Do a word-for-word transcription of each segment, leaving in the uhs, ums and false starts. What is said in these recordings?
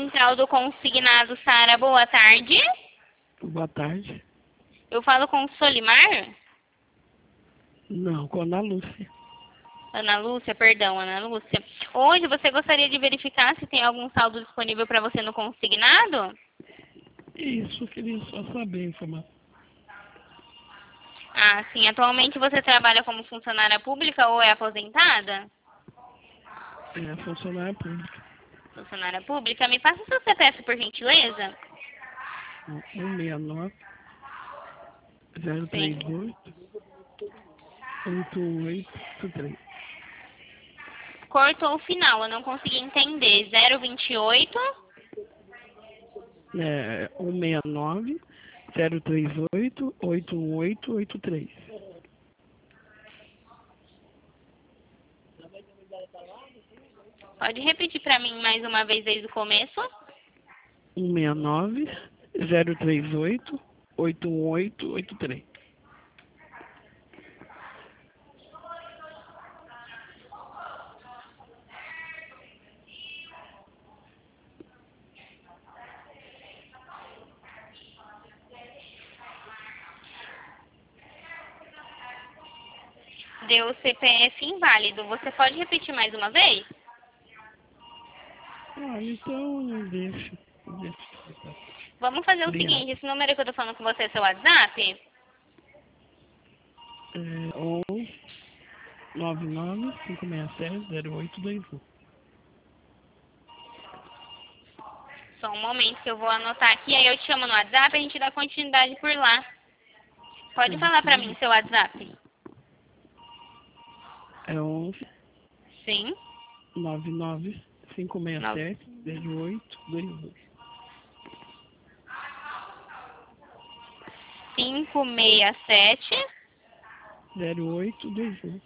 Central do Consignado, Sara, boa tarde. Boa tarde. Eu falo com o Solimar? Não, com a Ana Lúcia. Ana Lúcia, perdão, Ana Lúcia. Hoje você gostaria de verificar se tem algum saldo disponível para você no consignado? Isso, queria só saber a informação. Ah, sim. Atualmente você trabalha como funcionária pública ou é aposentada? É funcionária pública. Funcionária pública. Me passa o seu C P F, por gentileza. um seis nove, zero três Sim. oito, oito oito três. Cortou o final, eu não consegui entender. zero vinte e oito. É um seis nove, zero três oito, oito oito oito três. Pode repetir para mim mais uma vez desde o começo? um seis nove, zero três oito, oito oito oito três. Deu C P F inválido. Você pode repetir mais uma vez? Ah, então deixa. deixa. Vamos fazer o Obrigado. seguinte, esse número que eu tô falando com você é seu WhatsApp? É onze, nove nove, cinco seis sete, zero oito dois um. Só um momento que eu vou anotar aqui, aí eu te chamo no WhatsApp e a gente dá continuidade por lá. Pode falar pra mim seu WhatsApp. É onze, Sim. nove nove, cinco seis sete, zero oito dois um. cinco seis sete. zero oito dois um.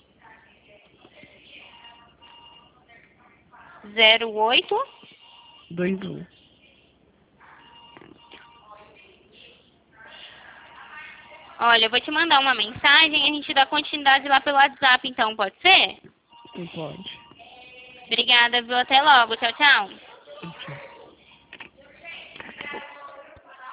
zero oito. dois um. Olha, eu vou te mandar uma mensagem e a gente dá continuidade lá pelo WhatsApp, então, pode ser? Não pode. Obrigada, viu? Até logo. Tchau, tchau. Tchau.